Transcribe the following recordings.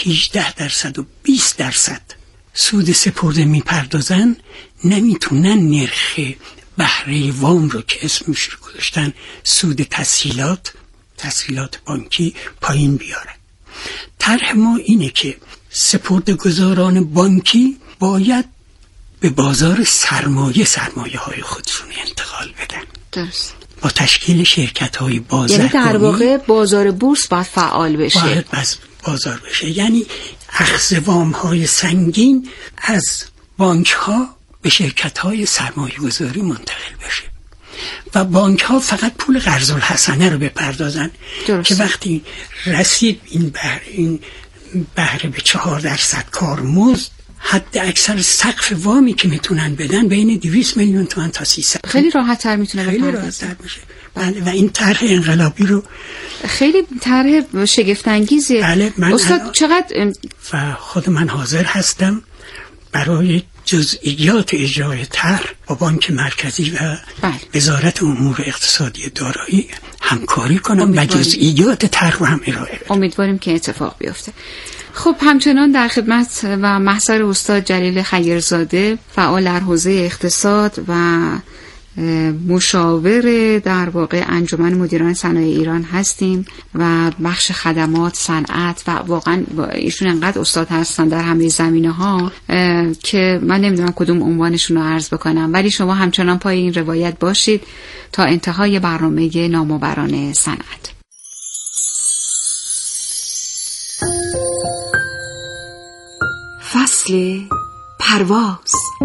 18% و 20% سود سپرده میپردازن، نمیتونن نرخ بهره وام رو که اسمش رو گذاشتن سود تسهیلات بانکی پایین بیارن. طرح ما اینه که سپرده‌گذاران بانکی باید به بازار سرمایه های خودشون انتقال بدن. درست. با تشکیل شرکت‌های بازرگانی، یعنی در واقع بازار بورس باید فعال بشه. باید بازار بشه، یعنی اخذ وام‌های سنگین از بانک‌ها به شرکت‌های سرمایه‌گذاری منتقل بشه و بانک‌ها فقط پول قرض الحسنه رو بپردازن. درست. که وقتی رسید این بهره به 4% کارمزد، حد اکثر سقف وامی که میتونن بدن بین 200 میلیون تومان تا 300. خیلی راحت تر میتونه بپردازه. خیلی راحت تر میشه. بله. و این طرح انقلابی رو خیلی طرح شگفت انگیزه. بله. استاد چقدر و خود من حاضر هستم برای جزئیات اجرای طرح با بانک مرکزی و وزارت امور اقتصادی دارایی همکاری کنم و جزئیات طرح رو هم ارائه بدم. امیدواریم که اتفاق بیفته. خب همچنان در خدمت و محضر استاد جلیل خیرزاده، فعال در حوزه اقتصاد و مشاور در واقع انجمن مدیران صنایع ایران هستیم و بخش خدمات، صنعت و واقعا ایشون انقدر استاد هستن در همه زمینه‌ها که من نمیدونم کدوم عنوانشون رو عرض بکنم، ولی شما همچنان پای این روایت باشید تا انتهای برنامه نامآوران صنعت. فصل پرواز.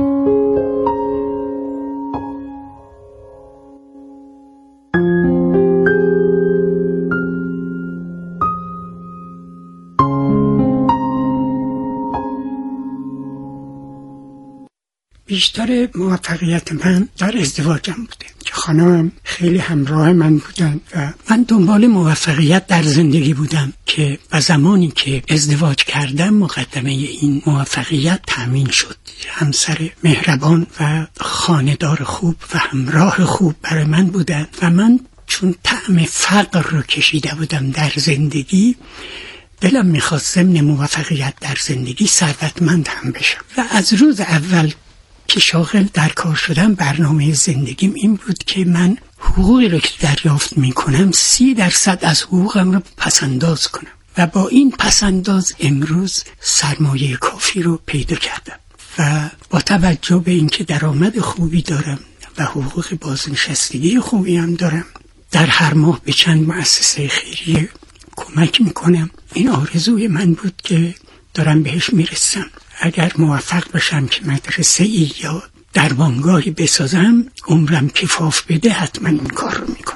بیشتر موفقیت من در ازدواجم بوده که خانمم خیلی همراه من بودن و من دنبال موفقیت در زندگی بودم که و زمانی که ازدواج کردم مقدمه این موفقیت تأمین شد. همسر مهربان و خانه‌دار خوب و همراه خوب برای من بودن و من چون طعم فقر رو کشیده بودم در زندگی، دلم میخواست ضمن موفقیت در زندگی ثروتمند هم بشم و از روز اول که شاغل در کار شدم برنامه زندگیم این بود که من حقوقی رو که دریافت میکنم 30% از حقوقم رو پسنداز کنم و با این پسنداز امروز سرمایه کافی رو پیدا کردم و با توجه به اینکه درآمد خوبی دارم و حقوق بازنشستگی خوبی هم دارم، در هر ماه به چند مؤسسه خیریه کمک میکنم. این آرزوی من بود که دارم بهش میرسم. اگر موفق بشم که مدرسه‌ای یا درمانگاهی بسازم، عمرم کفاف بده، حتما این کار رو میکنم.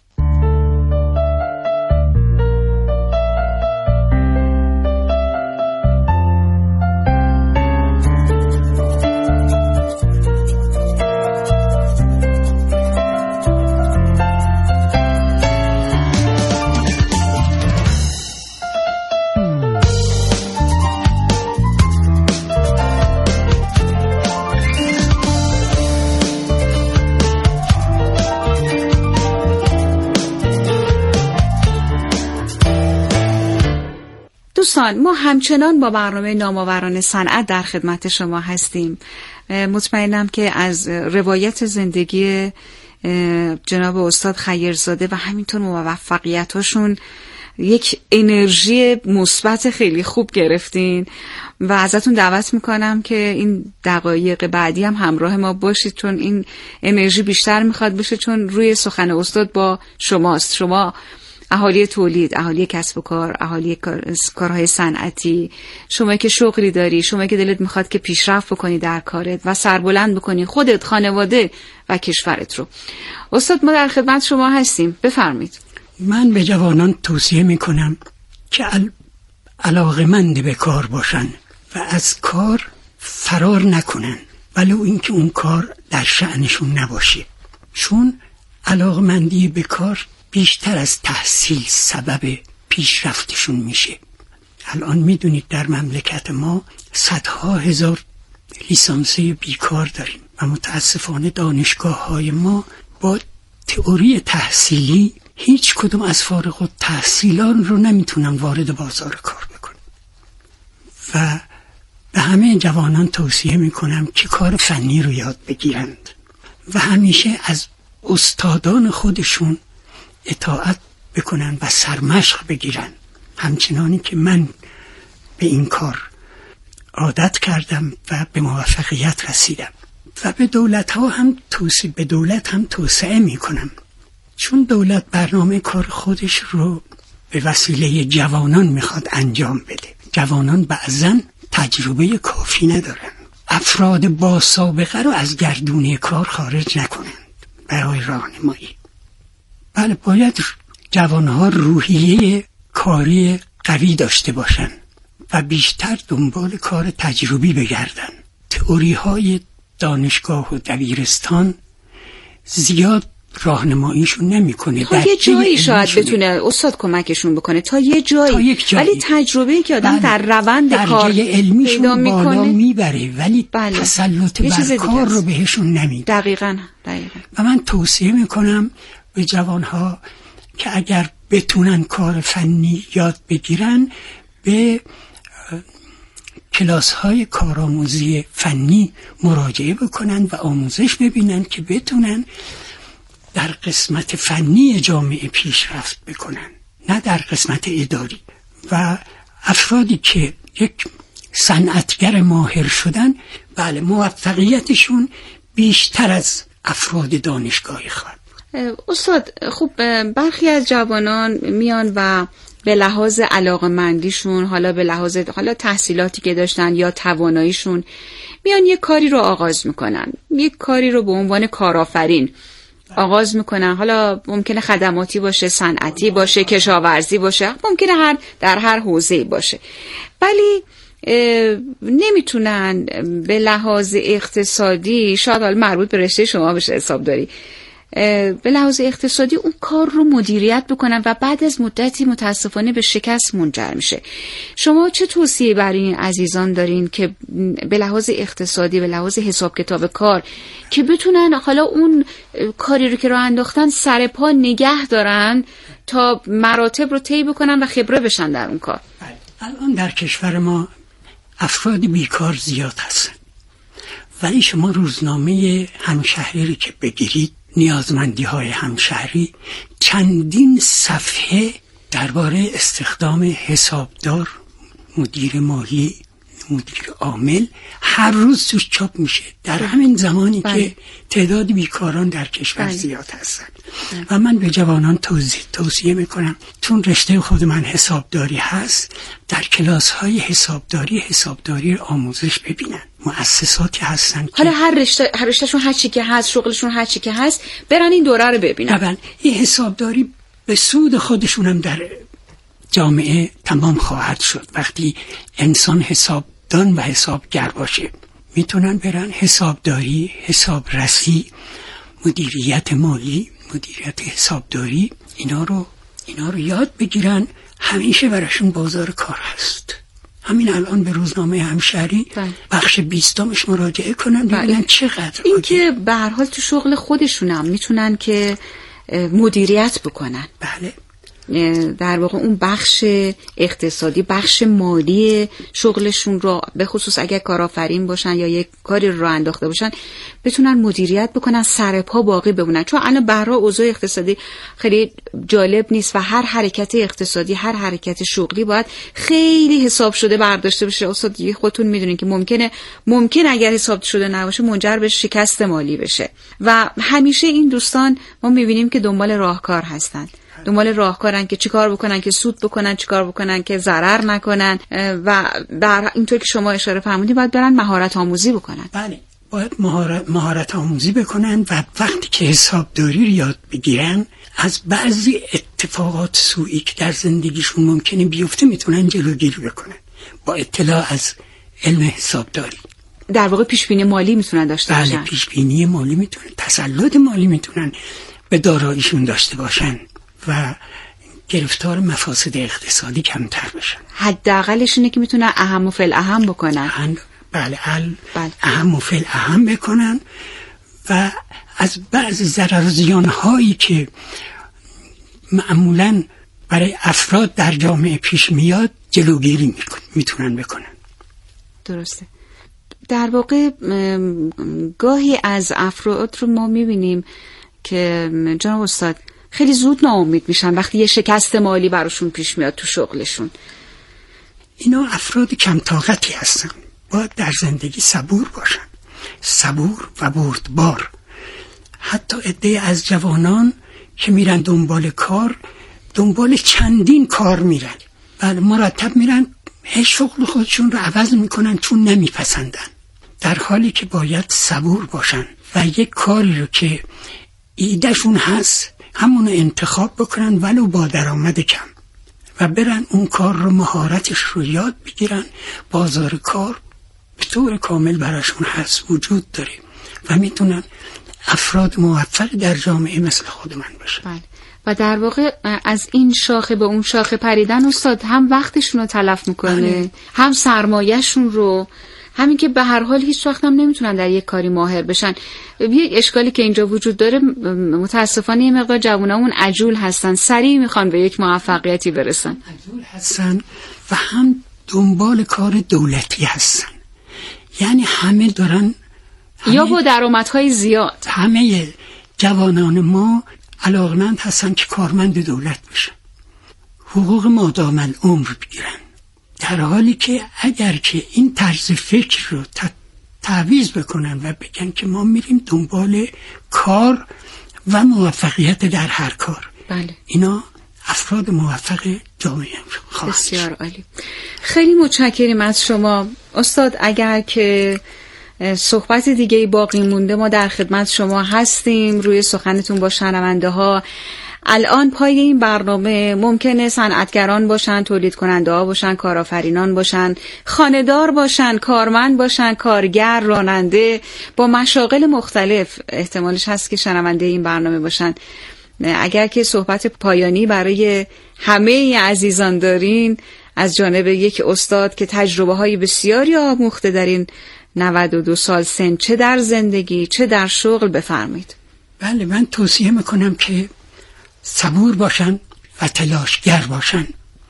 دوستان، ما همچنان با برنامه نامآوران صنعت در خدمت شما هستیم. مطمئنم که از روایت زندگی جناب استاد خیرزاده و همینطور موفقیتاشون یک انرژی مثبت خیلی خوب گرفتین و ازتون دعوت میکنم که این دقایق بعدی هم همراه ما باشید، چون این انرژی بیشتر میخواد بشه، چون روی سخن استاد با شماست. شما اهالی تولید، اهالی کسب و کار، اهالی کارهای صنعتی، شما که شغلی داری، شما که دلت میخواد که پیشرفت بکنی در کارت و سربلند بکنی خودت، خانواده و کشورت رو. استاد، ما در خدمت شما هستیم، بفرمایید. من به جوانان توصیه میکنم که علاقه‌مند به کار باشن و از کار فرار نکنن، ولو اینکه اون کار در شأنشون نباشه، چون علاقه‌مندی به کار بیشتر از تحصیل سبب پیشرفتشون میشه. الان میدونید در مملکت ما صدها هزار لیسانسی بیکار داریم و متاسفانه دانشگاه‌های ما با تئوری تحصیلی هیچ کدوم از فارغ التحصیلان رو نمیتونن وارد بازار کار بکنن و به همه جوانان توصیه میکنم که کار فنی رو یاد بگیرند و همیشه از استادان خودشون اطاعت بکنن و سرمشق بگیرن، همچنانی که من به این کار عادت کردم و به موفقیت رسیدم و به دولت هم توصیه میکنم، چون دولت برنامه کار خودش رو به وسیله جوانان میخواد انجام بده. جوانان بعضن تجربه کافی ندارن، افراد با سابقه رو از گردونه کار خارج نکنند برای راهنمایی. بله، باید جوانها روحیه کاری قوی داشته باشن و بیشتر دنبال کار تجربی بگردن. تئوری های دانشگاه و دبیرستان زیاد راهنماییشون نمیکنه. تا یه جایی شاید بتونه استاد کمکشون بکنه، تا یه جایی. ولی تجربه‌ای که آدم در روند کار پیدا میکنه بالا میبره، ولی تسلط بر کار رو بهشون نمیده. دقیقاً. و من توصیه میکنم به جوانها که اگر بتونن کار فنی یاد بگیرن، به کلاس‌های کارآموزی فنی مراجعه بکنن و آموزش ببینن که بتونن در قسمت فنی جامعه پیشرفت بکنن، نه در قسمت اداری. و افرادی که یک صنعتگر ماهر شدن، بله، موفقیتشون بیشتر از افراد دانشگاهی خواهد بود. استاد، خب برخی از جوانان میان و به لحاظ علاقه‌مندیشون، حالا به لحاظ تحصیلاتی که داشتن یا تواناییشون، میان یک کاری رو آغاز میکنن، یک کاری رو به عنوان کارآفرین آغاز میکنن. حالا ممکنه خدماتی باشه، صنعتی باشه، کشاورزی باشه، ممکنه در هر حوزه‌ای باشه، ولی نمیتونن به لحاظ اقتصادی، شاید حالا مربوط به رشته شما بشه حسابداری، به لحاظ اقتصادی اون کار رو مدیریت بکنن و بعد از مدتی متاسفانه به شکست منجر میشه. شما چه توصیه برای این عزیزان دارین که به لحاظ اقتصادی، به لحاظ حساب کتاب کار، که بتونن حالا اون کاری رو که راه انداختن سر پا نگه دارن تا مراتب رو طی بکنن و خبره بشن در اون کار؟ الان در کشور ما افراد بیکار زیاد هستن، ولی شما روزنامه همشهری که بگیرید، نیازمندی های همشهری، چندین صفحه درباره استخدام حسابدار، مدیر مالی، مدیر عامل هر روز توش چاپ میشه، در همین زمانی که تعداد بیکاران در کشور زیاد هستن. و من به جوانان توصیه میکنم، چون رشته خود من حسابداری هست، در کلاس های حسابداری رو آموزش ببینن. مؤسساتی هستن حالا هر رشتهشون هر چی که هست، شغلشون هر چی که هست، برن این دوره رو ببینن. طبعا این حسابداری به سود خودشون هم در جامعه تمام خواهد شد. وقتی انسان حسابدان و حسابگر باشه، میتونن برن حسابداری، حسابرسی، مدیریت مالی، مدیریت حسابداری، اینا رو یاد بگیرن. همیشه براشون بازار کار هست. همین الان به روزنامه همشهری بخش 20 مراجعه کنن ببینن چقدر. این که به هر حال تو شغل خودشون هم میتونن که مدیریت بکنن. بله، در واقع اون بخش اقتصادی، بخش مالی شغلشون رو، به خصوص اگر کارآفرین باشن یا یک کاری رو انداخته باشن، بتونن مدیریت بکنن، سر پا باقی بمونن. چون الان برای اوضاع اقتصادی خیلی جالب نیست و هر حرکت اقتصادی، هر حرکت شغلی باید خیلی حساب شده برداشته بشه. استاد دیگه خودتون میدونین که ممکن اگر حساب شده نباشه منجر به شکست مالی بشه. و همیشه این دوستان ما میبینیم که دنبال راهکار هستن، دنبال راهکارن که چیکار بکنن که سود بکنن، چیکار بکنن که ضرر نکنن. و در اینطور که شما اشاره فرمودید باید برن مهارت آموزی بکنن. بله، باید مهارت آموزی بکنن و وقتی که حسابداری رو یاد بگیرن، از بعضی اتفاقات سوئی که در زندگیشون ممکنه بیفته میتونن جلوگیری بکنن با اطلاع از علم حسابداری. در واقع پیشبینی مالی میتونن داشته باشن. بله، پیشبینی مالی میتونن، تسلط مالی میتونن به داراییشون داشته باشن و گرفتار مفاسد اقتصادی کمتر بشن. حداقلش اینه که میتونن اهم و فالاهم بکنن. بله، اهم و فالاهم بکنن و از بعضی ضرر و زیان هایی که معمولاً برای افراد در جامعه پیش میاد جلوگیری میتونن بکنن. درسته. در واقع گاهی از افراد رو ما میبینیم که جناب استاد خیلی زود ناامید میشن وقتی یه شکست مالی براشون پیش میاد تو شغلشون. اینا افراد کم طاقتی هستن، باید در زندگی صبور باشن، صبور و بردبار. حتی عده از جوانان که میرن دنبال کار، دنبال چندین کار میرن، بله مرتب میرن، شغل خودشون رو عوض میکنن چون نمیپسندن، در حالی که باید صبور باشن و یک کاری رو که ایدهشون هست همونو انتخاب بکنن ولو با درآمد کم و برن اون کار رو مهارتش رو یاد بگیرن. بازار کار به طور کامل براشون هست، وجود داره و میتونن افراد موفق در جامعه مثل خود من باشن. بله. و در واقع از این شاخه به اون شاخه پریدن استاد هم وقتشون رو تلف میکنه، هم سرمایه‌شون رو، همین که به هر حال هیچ وقت هم نمیتونن در یک کاری ماهر بشن. یک اشکالی که اینجا وجود داره متاسفانه یه مقدار جوانامون عجول هستن، سریع میخوان به یک موفقیتی برسن، عجول هستن و هم دنبال کار دولتی هستن. یعنی همه دارن یا با درآمدهای زیاد. همه جوانان ما علاقمند هستن که کارمند دولت بشن، حقوق مادام العمر بگیرن، در حالی که اگر که این طرز فکر رو تعویض بکنن و بگن که ما میریم دنبال کار و موفقیت در هر کار، بله، اینا افراد موفق جامعه خواهند. بسیار عالی. خیلی متشکریم از شما استاد. اگر که صحبت دیگه باقی مونده ما در خدمت شما هستیم روی سخنتون با شنونده ها. الان پای این برنامه ممکنه صنعتگران باشن، تولید کننده ها باشن، کارآفرینان باشن، خانه‌دار باشن، کارمند باشن، کارگر، راننده، با مشاغل مختلف احتمالش هست که شنونده این برنامه باشن. اگر که صحبت پایانی برای همه عزیزان دارین از جانب یک استاد که تجربه های بسیاری آموخته در این 92 سال سن، چه در زندگی چه در شغل، بفرمایید. بله، من توصیه میکنم که صبور باشن و تلاشگر باشن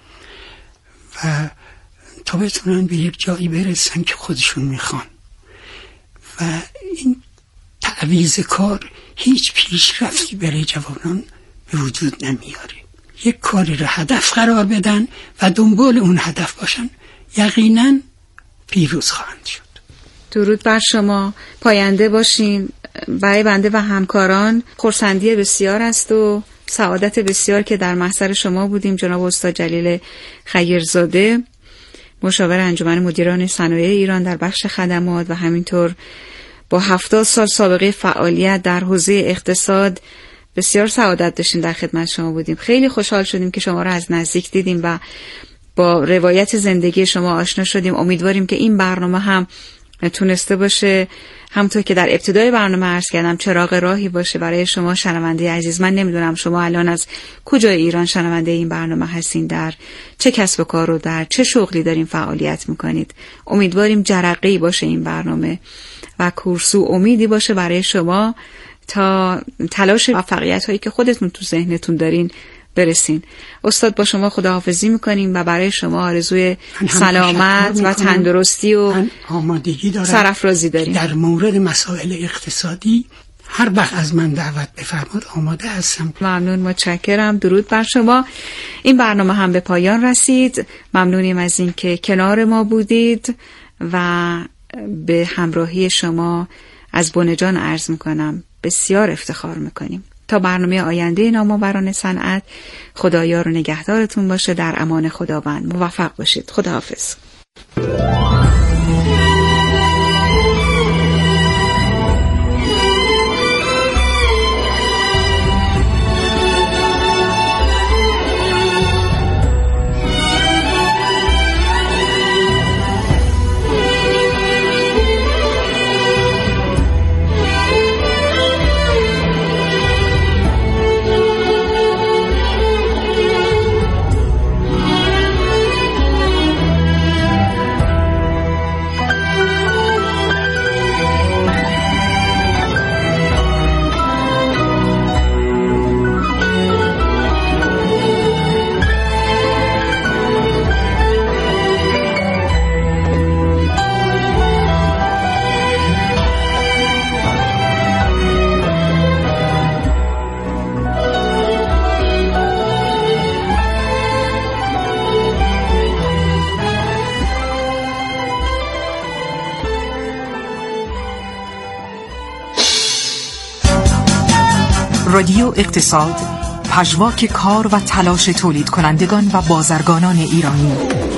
و تا بتونن به یک جایی برسن که خودشون میخوان و این تعویض کار هیچ پیشرفتی برای جوانان به وجود نمیاره. یک کاری رو هدف قرار بدن و دنبال اون هدف باشن، یقینا پیروز خواهند شد. درود بر شما، پاینده باشین. برای بنده و همکاران خرسندی بسیار است و سعادت بسیار که در محضر شما بودیم. جناب استاد جلیل خیرزاده، مشاور انجمن مدیران صنایع ایران در بخش خدمات و همینطور با 70 سال سابقه فعالیت در حوزه اقتصاد، بسیار سعادت داشتیم در خدمت شما بودیم. خیلی خوشحال شدیم که شما را از نزدیک دیدیم و با روایت زندگی شما آشنا شدیم. امیدواریم که این برنامه هم تونسته باشه، همونطور که در ابتدای برنامه عرض کردم، چراغ راهی باشه برای شما شنونده عزیز. من نمیدونم شما الان از کجای ایران شنونده این برنامه هستین، در چه کسب و کار و در چه شغلی دارین فعالیت میکنید. امیدواریم جرقه‌ای باشه این برنامه و کورسو امیدی باشه برای شما تا تلاش موفقیت هایی که خودتون تو ذهنتون دارین برسین. استاد، با شما خداحافظی میکنیم و برای شما آرزوی سلامت و تندرستی و آمادگی دارم، سرافرازی داریم. در مورد مسائل اقتصادی هر وقت از من دعوت بفرمایید آماده هستم. ممنون، متشکرم. درود بر شما. این برنامه هم به پایان رسید. ممنونیم از این که کنار ما بودید و به همراهی شما از بن جان عرض میکنم بسیار افتخار میکنیم. تا برنامه آینده نامآوران صنعت، خدایار و نگهدارتون باشه. در امان خداوند موفق باشید. خداحافظ. رادیو اقتصاد، پژواک کار و تلاش تولید کنندگان و بازرگانان ایرانی.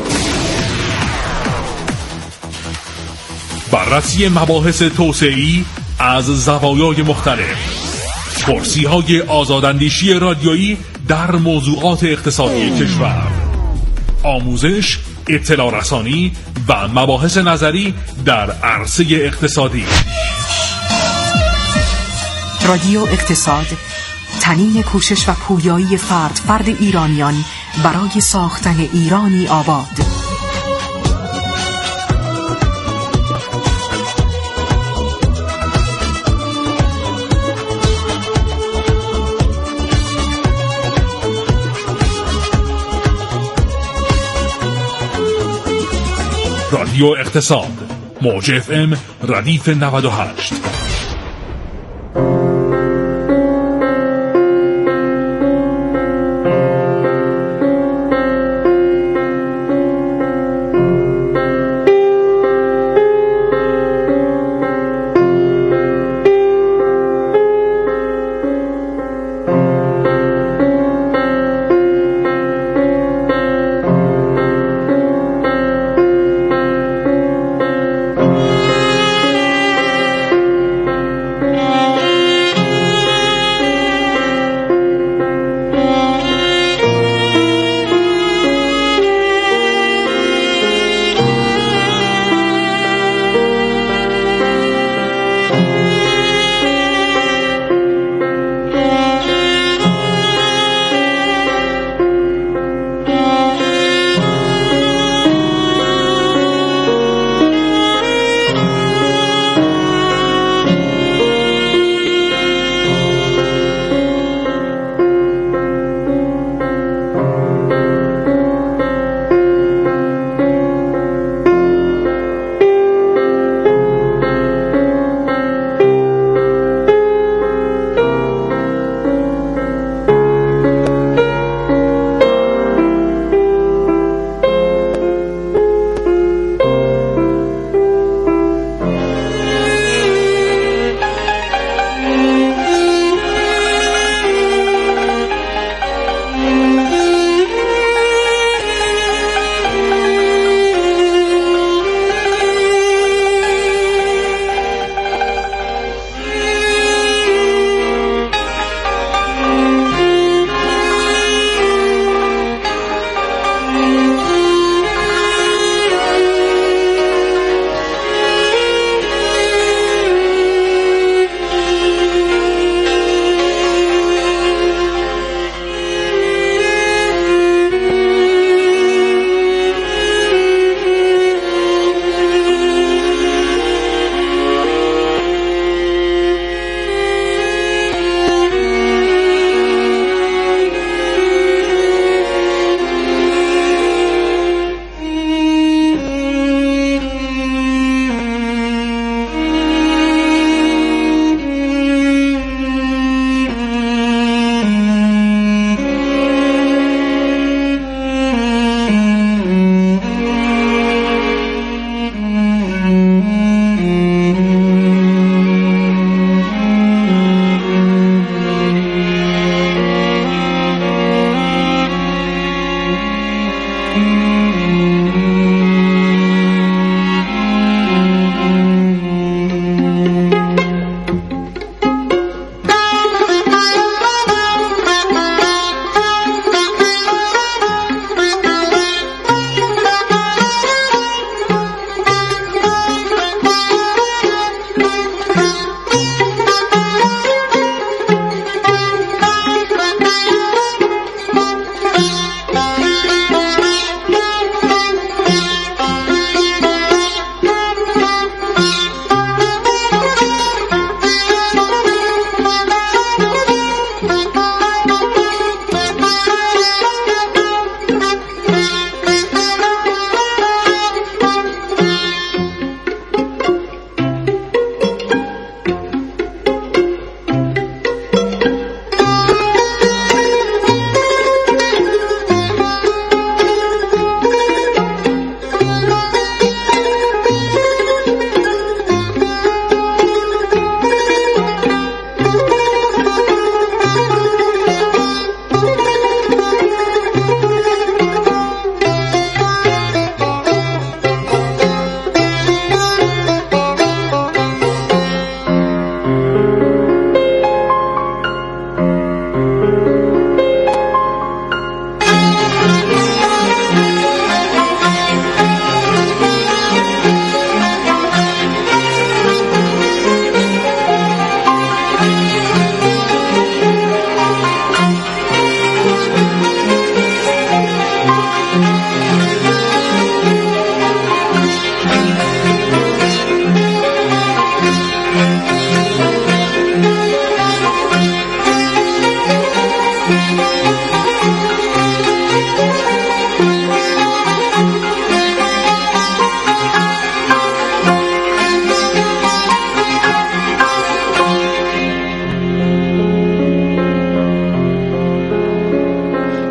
بررسی مباحث توسعه‌ای از زوایای مختلف، پرسی‌های آزاداندیشی رادیویی در موضوعات اقتصادی کشور، آموزش، اطلاع رسانی و مباحث نظری در عرصه اقتصادی. رادیو اقتصاد، تنین کوشش و پویایی فرد ایرانیان برای ساختن ایرانی آباد. رادیو اقتصاد، موج FM ردیف 98.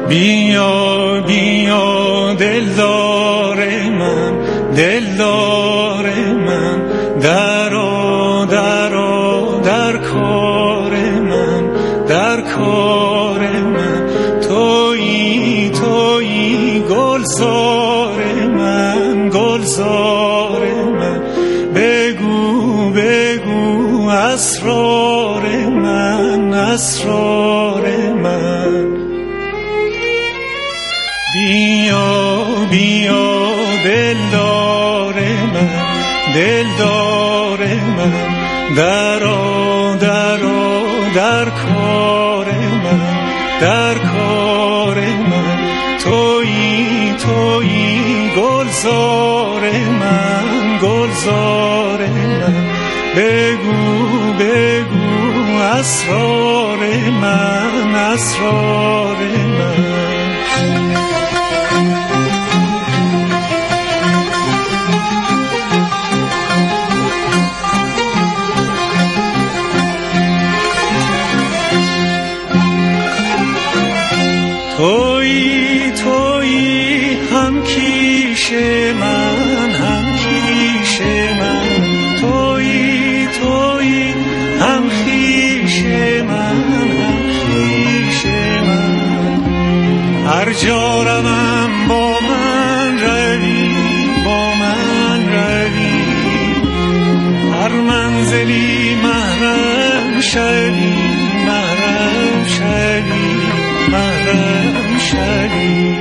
بیا بیا دلدار من، دلدار من، درآ درآ در کار من، در کار من. تویی تویی گلزار من، گلزار من. بگو بگو اسرار من، اسرار من. بیا بیا دلدار من، دلدار من، درآ درآ در کار من، در کار من. تویی تویی گلزار من، گلزار من. بگو بگو اسرار من، اسرار من. تویی تویی هم کیش من، هم کیش من. تویی تویی هم خویش من، هم خویش من. هر جا روم با من روی، با من روی. هر منزلی محرم شوی، محرم شوی، محرم شوی.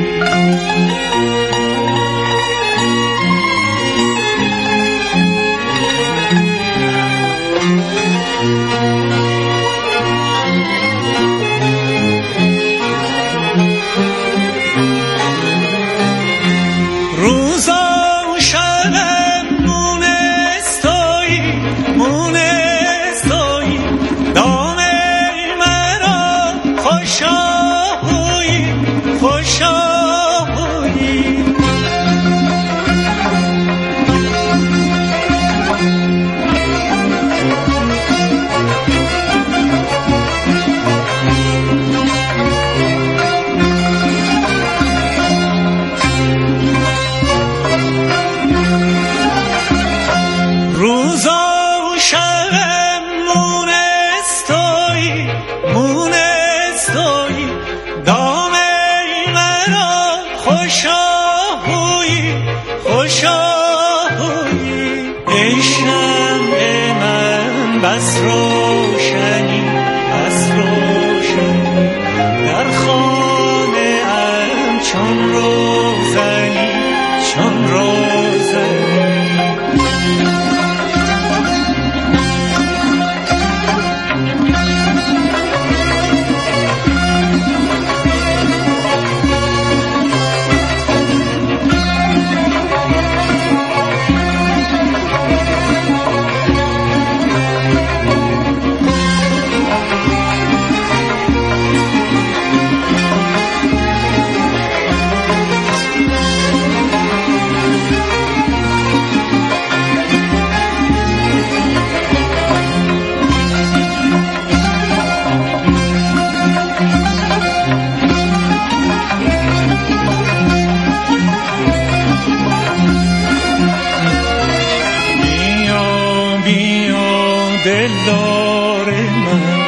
دلدار من،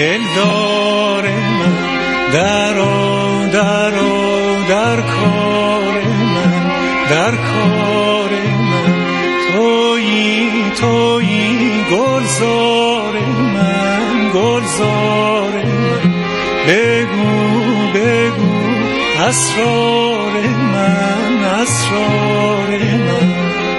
دلدار من، درآ درآ در کار من، در کار من. تویی تویی گلزار من، گلزار من. بگو بگو اسرار من، اسرار من.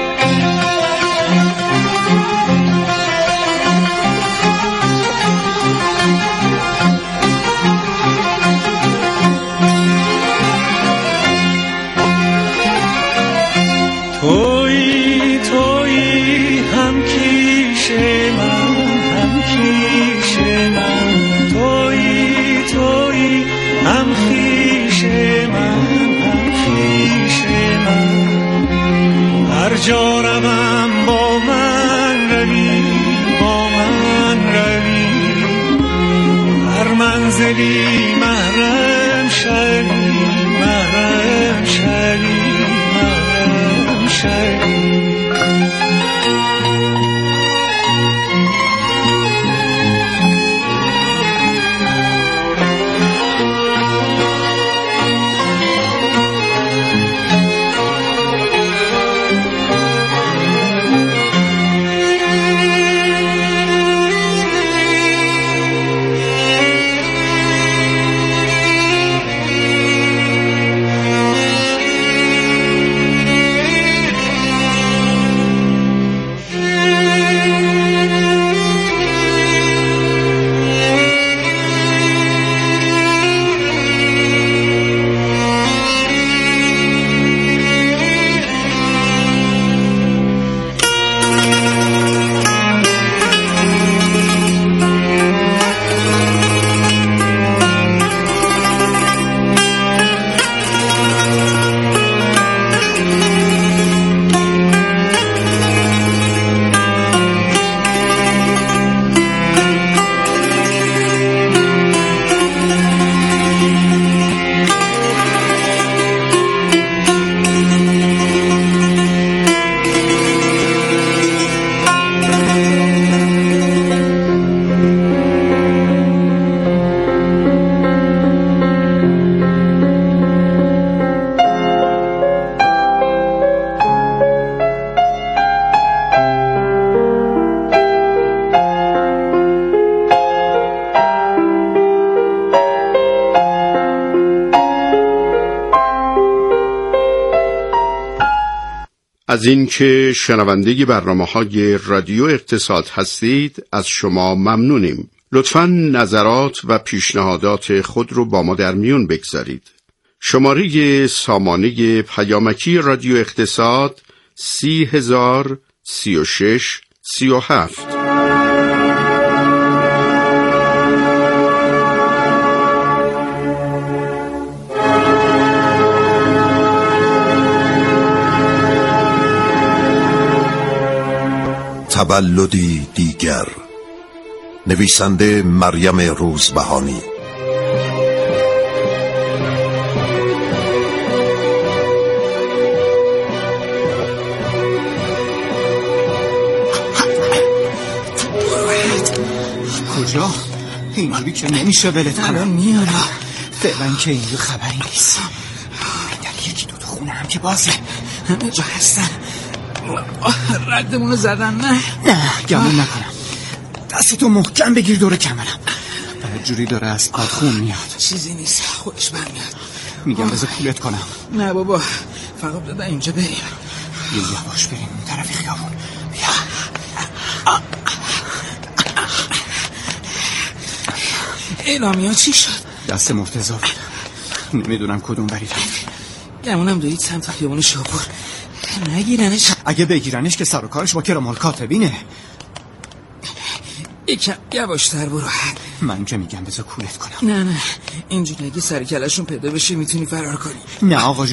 تویی تویی هم کیش من، هم کیش من. تویی تویی هم خویش من، هم خویش من. هر جا روم با من روی، با من روی. هر منزلی محرم از این که شنونده برنامه‌های رادیو اقتصاد هستید از شما ممنونیم. لطفاً نظرات و پیشنهادات خود رو با ما در میون بگذارید. شماره سامانه پیامکی رادیو اقتصاد 303637. تولدی دیگر. نویسنده مریم روزبهانی. کجا؟ اینجوری که نمیشه ولت کنم. الان میارم. فعلا که اینجا خبری نیست. در یکی دو خونه هم که بازه. همه جا هستن. ردمونو زدن. نه گمون نکنم. دستتو محکم بگیر دور کمرم. بعد جوری داره از پاد خون میاد. چیزی نیست، خودش برمیاد. میگم بذار کولت کنم. نه بابا، فقط دادن اینجا بریم. یواش بریم اون طرف خیابون. بیا. اعلامیا چی شد؟ دست مرتضی بود. نمیدونم کدوم بری رفت. گمونم دوید سمت خیابون شاپور. نگیرنش. اگه بگیرنش که سر و کارش با کرامال کاتبینه. یکم یواشتر برو. من که میگم بذار کولت کنم. نه اینجوری اگه سر کلشون پیدا بشه میتونی فرار کنی. نه آقا